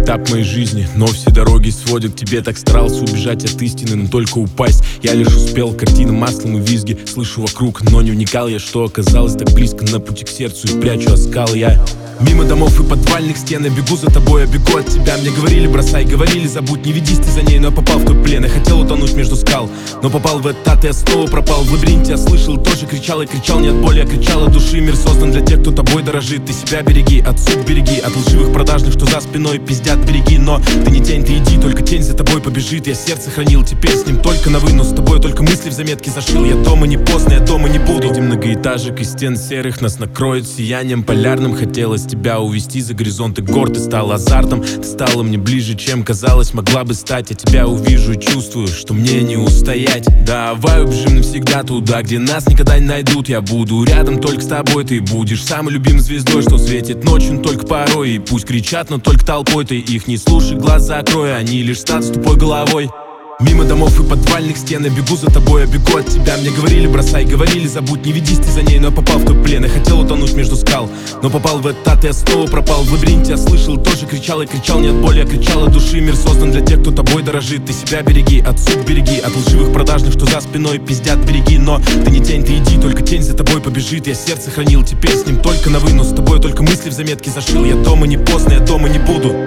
этап моей жизни, но все дороги сводят к тебе. Так старался убежать от истины, но только упасть. Я лишь успел, картины маслом и визги слышу вокруг, но не вникал я, что оказалось так близко. На пути к сердцу и прячу оскал я. Мимо домов и подвальных стен я бегу за тобой, я бегу от тебя. Мне говорили бросай, говорили забудь, не ведись ты за ней. Но я попал в твой плен, я хотел утонуть между скал, но попал в этот ад, и я снова пропал. В лабиринте я слышал, тоже кричал, я кричал не от боли, я кричал от души. Мир создан для тех, кто тобой дорожит. Ты себя береги, от судьб береги, от лживых продажных, что за спиной пиздят, береги. Но ты не тень, ты иди, только тень за тобой побежит. Я сердце хранил, теперь с ним только на вынос. С тобой только мысли в заметке зашил. Я дома не поздно, я дома не буду. Среди многоэтажек и стен серых нас накроет сиянием полярным. Хотелось тебя увести за горизонты гор. Ты стала азартом, ты стала мне ближе, чем казалось могла бы стать. Я тебя увижу и чувствую, что мне не устоять. Давай убежим навсегда туда, где нас никогда не найдут. Я буду рядом только с тобой, ты будешь самой любимой звездой, что светит ночью, но только порой. И пусть кричат, но только толпой. Ты их не слушай, глаз закрой, они лишь станут с тупой головой. Мимо домов и подвальных стен я бегу за тобой, я бегу от тебя. Мне говорили бросай, говорили забудь, не ведись ты за ней. Но я попал в твой плен, я хотел утонуть между скал, но попал в этот ад, и я снова пропал. В лабиринте я слышал, тоже кричал, я кричал не от боли, я кричал от души. Мир создан для тех, кто тобой дорожит. Ты себя береги, от судьб береги, от лживых продажных, что за спиной пиздят, береги. Но ты не тень, ты иди, только тень за тобой побежит. Я сердце хранил, теперь с ним только на вынос. С тобой только мысли в заметке зашил. Я дома не поздно, я дома не буду.